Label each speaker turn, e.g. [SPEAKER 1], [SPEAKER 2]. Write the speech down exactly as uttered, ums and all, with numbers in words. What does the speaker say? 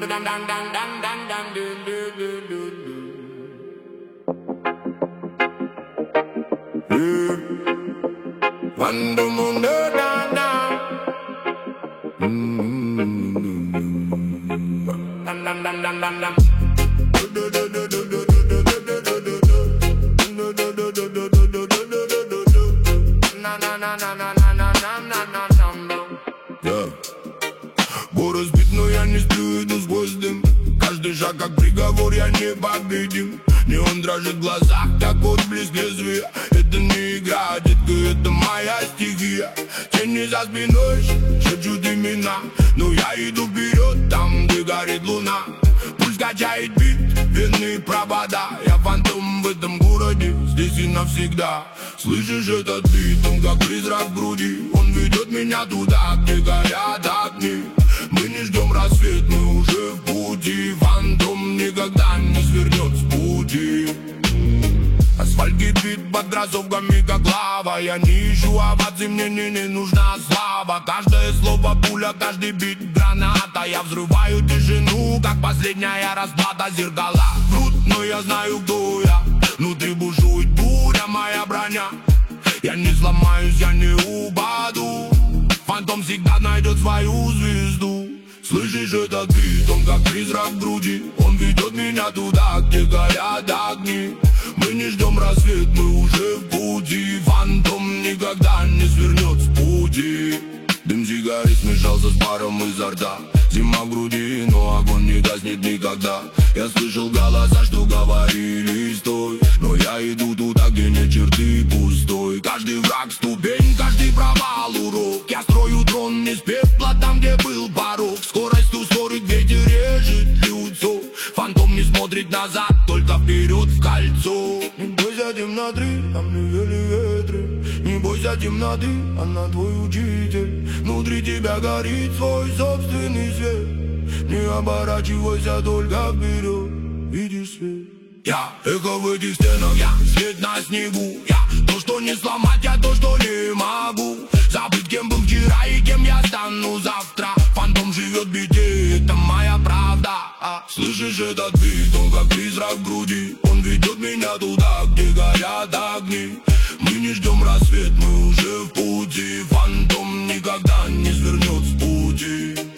[SPEAKER 1] Quando mondo da da dam dam dam dam dam dam na na na na na на на на на на на. Был разбит, но я не сплю, иду сквозь дым. Каждый шаг как приговор, я не победим. Неон дрожит в глазах, так вот близко лезвия. Это не игра, детка, это моя стихия. Тени за спиной шепчут имена, но я иду вперед, там где горит луна. Пульс качает бит, верные провода. Я фантом в этом городе, здесь и навсегда. Слышишь этот бит, он как призрак в груди. Он ведет меня туда, где горят огни. Мы не ждем рассвет, мы уже в пути. Фантом никогда не свернет с пути. Асфальт кипит под кроссовками, как лава. Я не ищу оваций, мне не, не нужна слава. Каждое слово пуля, каждый бит граната. Я взрываю тишину, как последняя расплата. Зеркала врут, но я знаю, кто я. Внутри бушует буря, моя броня. Я не сломаюсь, я не упаду. Фантом всегда найдет свою звезду. Слышишь этот бит, он как призрак в груди. Он ведет меня туда, где горят огни. Мы не ждем рассвет, мы уже в пути. Фантом никогда не свернет с пути. Дым сигарет смешался с паром изо рта. Зима в груди, но огонь не гаснет никогда. Я слышал голоса, что говорили стой. Но я иду туда, где нет черты пустой. Каждый враг ступень, каждый провал урок. Я строю трон не с пепла, там где был порог. Скорость ускорит, ветер режет лицо. Фантом не смотрит назад, только вперед в кольцо. Не бойся темноты, там не вели ветры. Не бойся темноты, она твой учитель. Внутри тебя горит свой собственный свет. Не оборачивайся, только вперед, видишь свет. Я эхо в этих стенах, я свет на снегу. Я то, что не сломать, я то, что не могу. Забыть, кем был вчера и кем я стану завтра. Фантом живет в беде, это моя правда. А слышишь этот бит, он как призрак в груди. Он ведет меня туда, где горят огни. Мы не ждем рассвет, мы уже в пути. Фантом никогда не свернет с пути.